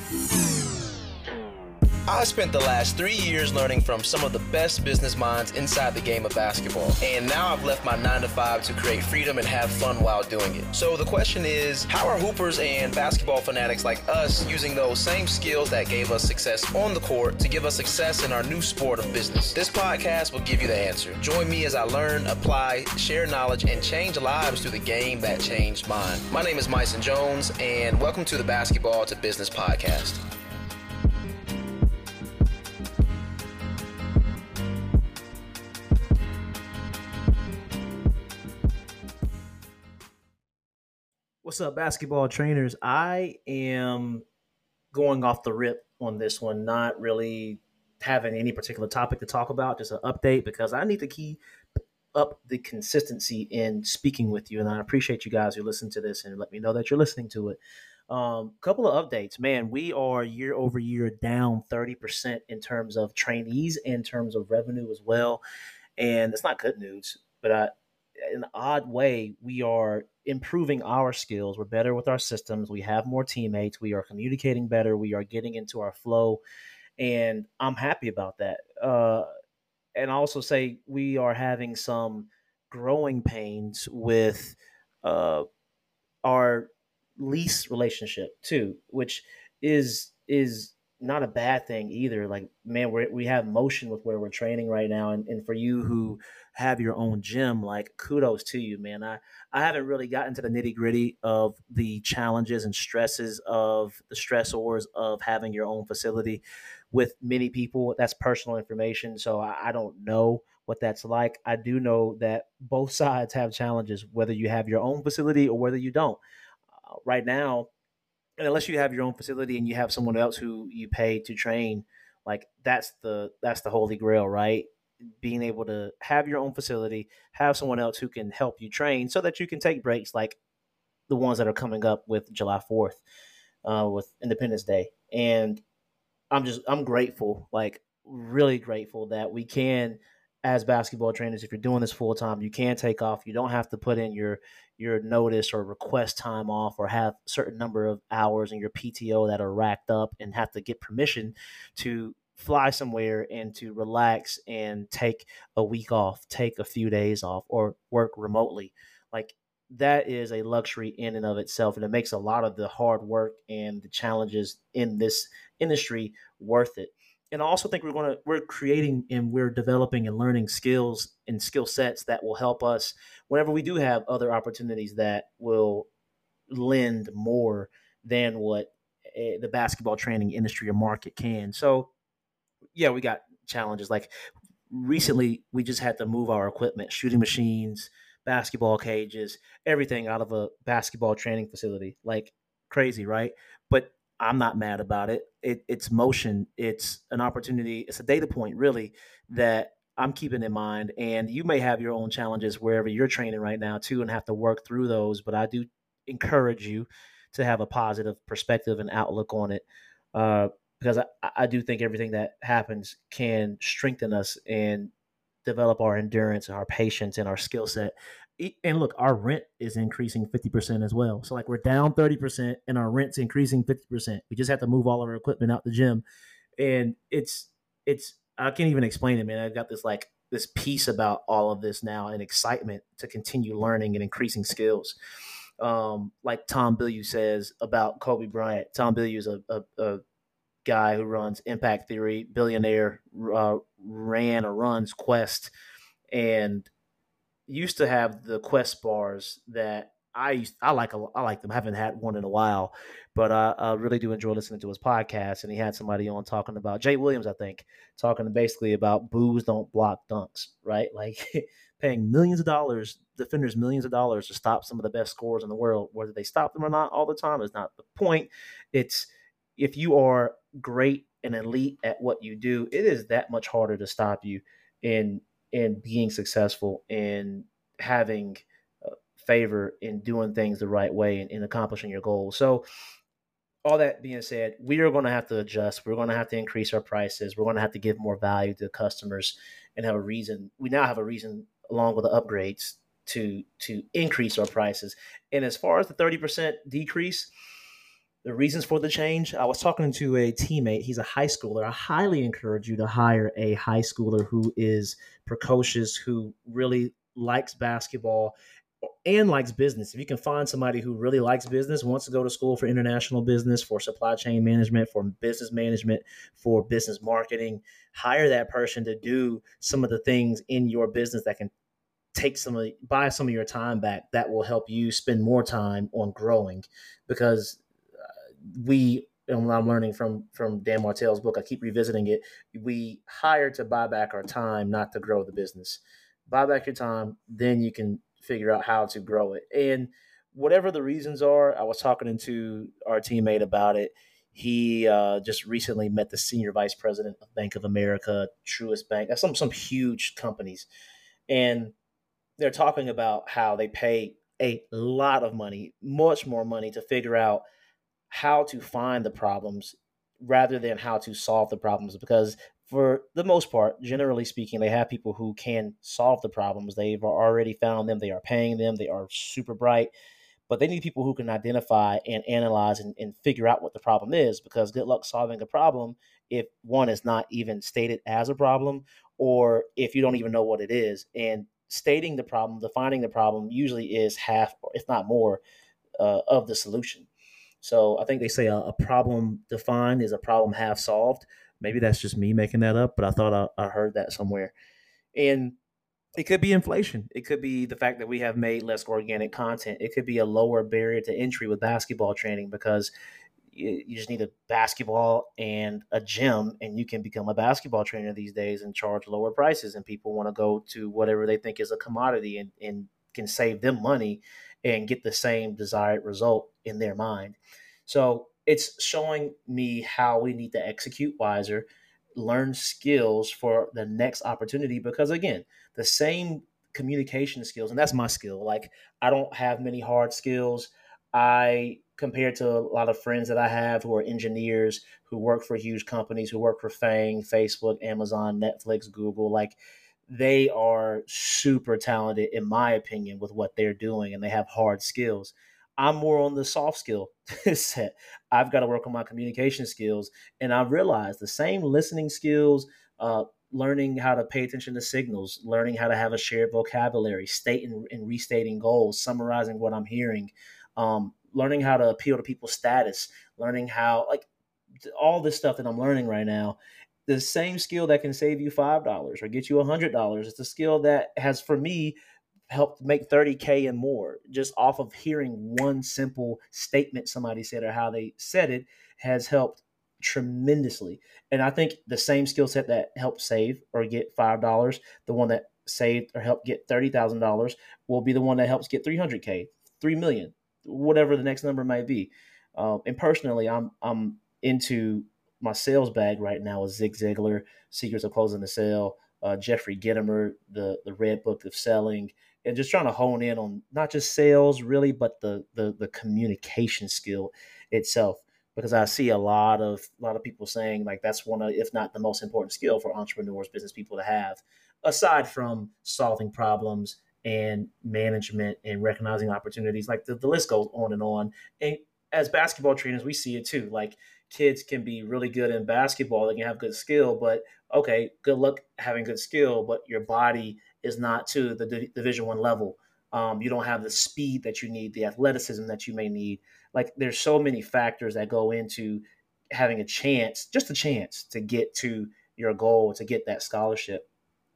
I spent the last 3 years learning from some of the best business minds inside the game of basketball. And now I've left my 9 to 5 to create freedom and have fun while doing it. So the question is, how are hoopers and basketball fanatics like us using those same skills that gave us success on the court to give us success in our new sport of business? This podcast will give you the answer. Join me as I learn, apply, share knowledge, and change lives through the game that changed mine. My name is Myson Jones, and welcome to the Basketball to Business podcast. What's up, basketball trainers? I am going off the rip on this one, not really having any particular topic to talk about, just an update because I need to keep up the consistency in speaking with you. And I appreciate you guys who listen to this and let me know that you're listening to it. Couple of updates, man. We are year over year down 30% in terms of trainees, in terms of revenue as well. And it's not good news, but in an odd way, we are improving our skills. We're better with our systems. We have more teammates. We are communicating better. We are getting into our flow. And I'm happy about that. And I also say we are having some growing pains with our lease relationship too, which is not a bad thing either. Like, man, we have motion with where we're training right now. And for you who have your own gym, like, kudos to you, man. I haven't really gotten to the nitty gritty of the challenges and stresses of the stressors of having your own facility with many people. That's personal information. So I don't know what that's like. I do know that both sides have challenges, whether you have your own facility or whether you don't. Right now, and unless you have your own facility and you have someone else who you pay to train, like that's the holy grail, right? Being able to have your own facility, have someone else who can help you train so that you can take breaks like the ones that are coming up with July 4th, with Independence Day. And I'm grateful, like really grateful that we can, as basketball trainers, if you're doing this full time, you can take off. You don't have to put in your notice or request time off or have a certain number of hours in your PTO that are racked up and have to get permission to fly somewhere and to relax and take a week off, take a few days off, or work remotely. Like, that is a luxury in and of itself, and it makes a lot of the hard work and the challenges in this industry worth it. And I also think we're creating and we're developing and learning skills and skill sets that will help us whenever we do have other opportunities that will lend more than what the basketball training industry or market can. So yeah, we got challenges. Like, recently, we just had to move our equipment, shooting machines, basketball cages, everything out of a basketball training facility. Like, crazy, right? But I'm not mad about it. It's motion. It's an opportunity. It's a data point, really, that I'm keeping in mind. And you may have your own challenges wherever you're training right now, too, and have to work through those. But I do encourage you to have a positive perspective and outlook on it. Because I do think everything that happens can strengthen us and develop our endurance and our patience and our skill set. And look, our rent is increasing 50% as well. So, like, we're down 30% and our rent's increasing 50%. We just have to move all of our equipment out the gym. And it's I can't even explain it, man. I've got this peace about all of this now and excitement to continue learning and increasing skills. Like Tom Bilyeu says about Kobe Bryant. Tom Bilyeu is a guy who runs Impact Theory, billionaire, ran or runs Quest, and used to have the Quest bars that I like. I like them. I haven't had one in a while, but I really do enjoy listening to his podcast. And he had somebody on talking about Jay Williams, I think, talking basically about boos don't block dunks, right? Like, paying millions of dollars, defenders millions of dollars to stop some of the best scorers in the world. Whether they stop them or not all the time is not the point. It's if you are great and elite at what you do, it is that much harder to stop you in being successful and having favor in doing things the right way and in accomplishing your goals. So all that being said, we are going to have to adjust. We're going to have to increase our prices. We're going to have to give more value to customers and have a reason. We now have a reason, along with the upgrades, to increase our prices. And as far as the 30% decrease, The reasons for the change, I was talking to a teammate. He's a high schooler. I highly encourage you to hire a high schooler who is precocious, who really likes basketball and likes business. If you can find somebody who really likes business, wants to go to school for international business, for supply chain management, for business management, for business marketing, hire that person to do some of the things in your business that can buy some of your time back, that will help you spend more time on growing. Because and I'm learning from Dan Martell's book, I keep revisiting it. We hire to buy back our time, not to grow the business. Buy back your time, then you can figure out how to grow it. And whatever the reasons are, I was talking to our teammate about it. He just recently met the senior vice president of Bank of America, Truist Bank, some huge companies, and they're talking about how they pay a lot of money, much more money, to figure out how to find the problems rather than how to solve the problems. Because for the most part, generally speaking, they have people who can solve the problems. They've already found them. They are paying them. They are super bright. But they need people who can identify and analyze and figure out what the problem is, because good luck solving a problem if one is not even stated as a problem, or if you don't even know what it is. And stating the problem, defining the problem, usually is half, if not more, of the solution. So I think they say a problem defined is a problem half solved. Maybe that's just me making that up, but I thought I heard that somewhere. And it could be inflation. It could be the fact that we have made less organic content. It could be a lower barrier to entry with basketball training, because you just need a basketball and a gym, and you can become a basketball trainer these days and charge lower prices. And people want to go to whatever they think is a commodity, and can save them money and get the same desired result in their mind. So it's showing me how we need to execute wiser, learn skills for the next opportunity. Because again, the same communication skills, and that's my skill. Like, I don't have many hard skills. I, compared to a lot of friends that I have who are engineers, who work for huge companies, who work for FANG, Facebook, Amazon, Netflix, Google, like, they are super talented, in my opinion, with what they're doing, and they have hard skills. I'm more on the soft skill set. I've got to work on my communication skills. And I've realized the same listening skills, learning how to pay attention to signals, learning how to have a shared vocabulary, stating and restating goals, summarizing what I'm hearing, learning how to appeal to people's status, learning how, like, all this stuff that I'm learning right now, the same skill that can save you $5 or get you $100. It's a skill that has, for me, helped make 30K and more just off of hearing one simple statement somebody said, or how they said it, has helped tremendously. And I think the same skill set that helped save or get $5, the one that saved or helped get $30,000, will be the one that helps get 300K, 3 million, whatever the next number might be. And personally, I'm into my sales bag right now with Zig Ziglar, Secrets of Closing the Sale, Jeffrey Gitomer, the Red Book of Selling, and just trying to hone in on not just sales really, but the communication skill itself. Because I see a lot of people saying, like, that's one of, if not the most important skill for entrepreneurs, business people to have, aside from solving problems and management and recognizing opportunities. Like, the list goes on and on. And as basketball trainers, we see it too. Like, kids can be really good in basketball. They can have good skill, but okay, good luck having good skill, but your body is not to the Division I level. You don't have the speed that you need, the athleticism that you may need. Like, there's so many factors that go into having a chance, just a chance to get to your goal, to get that scholarship.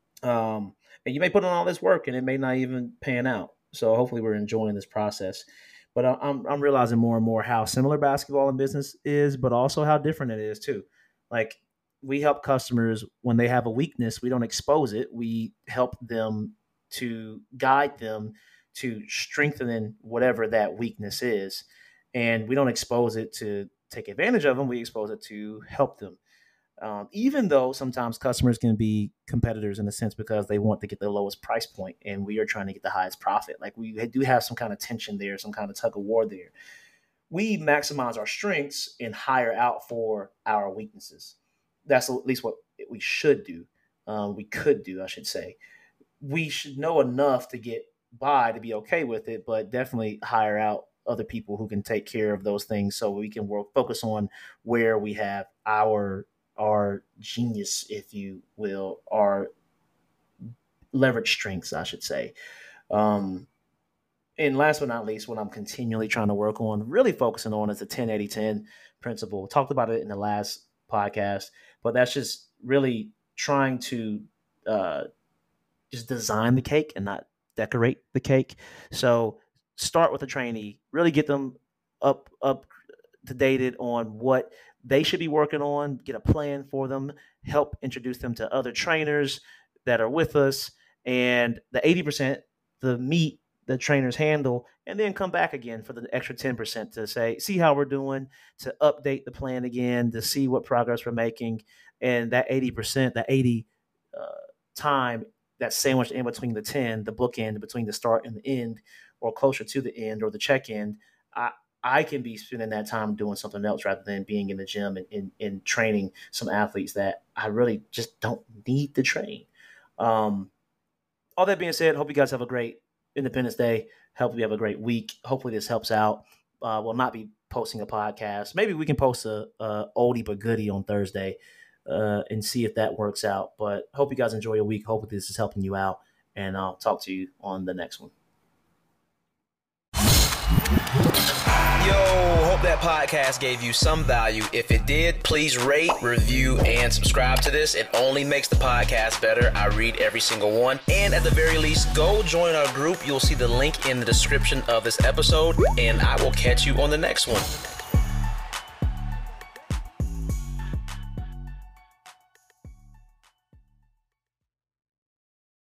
And you may put in all this work and it may not even pan out. So hopefully we're enjoying this process. But I'm realizing more and more how similar basketball and business is, but also how different it is too. Like, we help customers when they have a weakness. We don't expose it. We help them to guide them to strengthen whatever that weakness is. And we don't expose it to take advantage of them. We expose it to help them. Even though sometimes customers can be competitors in a sense, because they want to get the lowest price point and we are trying to get the highest profit. Like, we do have some kind of tension there, some kind of tug of war there. We maximize our strengths and hire out for our weaknesses. That's at least what we should do. We could do, I should say. We should know enough to get by to be okay with it, but definitely hire out other people who can take care of those things, so we can focus on where we have our genius, if you will, our leverage strengths, I should say. And last but not least, what I'm continually trying to work on, really focusing on, is the 10-80-10 principle. Talked about it in the last podcast, but that's just really trying to just design the cake and not decorate the cake. So start with a trainee, really get them up to dated on what they should be working on, get a plan for them, help introduce them to other trainers that are with us, and the 80%, the meat the trainers handle, and then come back again for the extra 10% to see how we're doing, to update the plan again, to see what progress we're making. And that 80%, that 80 time that's sandwiched in between the 10, the bookend between the start and the end, or closer to the end or the check end, I can be spending that time doing something else rather than being in the gym and training some athletes that I really just don't need to train. All that being said, hope you guys have a great Independence Day. Hope you have a great week. Hopefully this helps out. We'll not be posting a podcast. Maybe we can post a oldie but goodie on Thursday and see if that works out. But hope you guys enjoy your week. Hopefully this is helping you out. And I'll talk to you on the next one. Yo, hope that podcast gave you some value. If it did, please rate, review, and subscribe to this. It only makes the podcast better. I read every single one. And at the very least, go join our group. You'll see the link in the description of this episode, and I will catch you on the next one.